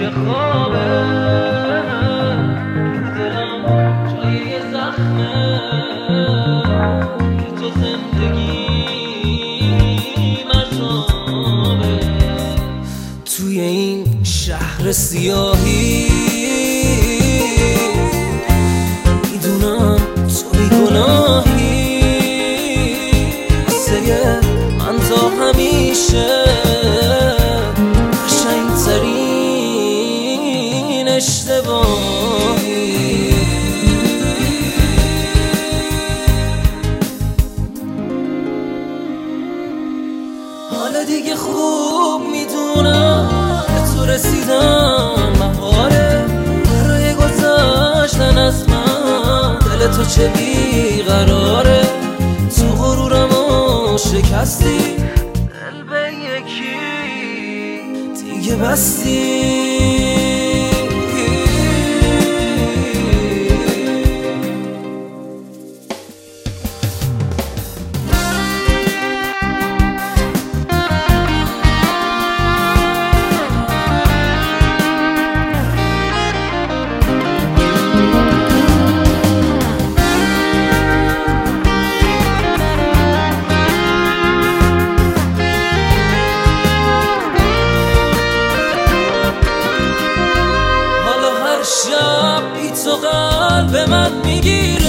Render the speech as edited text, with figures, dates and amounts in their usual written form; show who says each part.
Speaker 1: یه خوابه دلم جای یه زخمه که تو زندگیم عذابه. توی این شهر سیاهی میدونم تو بیگناهی واسه من تا همیشه قشنگترین اشتباهی. حالا دیگه خوب میدونم به تو رسیدم مهاره برای گذاشتن از من. دل تو چه بیقراره تو غرورمو شکستی دل به یکی دیگه بستی. شب بی تو قلب من میگیره